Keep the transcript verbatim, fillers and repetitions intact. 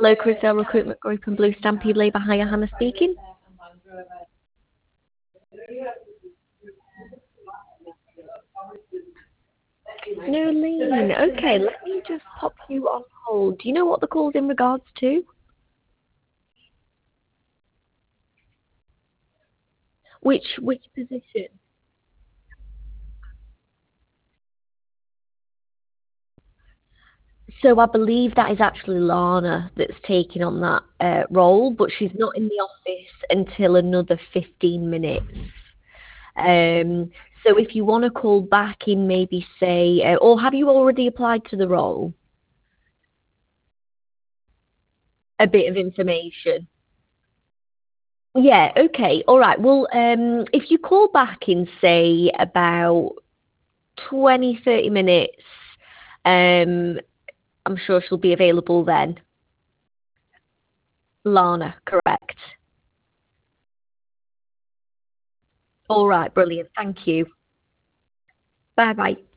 Hello, Carousel Recruitment Group and Blue Stampede Labour Hire. Hannah speaking. Nolene, okay, let me just pop you on hold. Do you know what the call's in regards to? Which which position? So I believe that is actually Lana that's taking on that uh, role, but she's not in the office until another fifteen minutes. Um, so if you want to call back in maybe say, uh, or have you already applied to the role? A bit of information. Yeah, okay, all right. Well, um, if you call back in say about twenty, thirty minutes, um, I'm sure she'll be available then. Lana, correct. All right, brilliant. Thank you. Bye bye.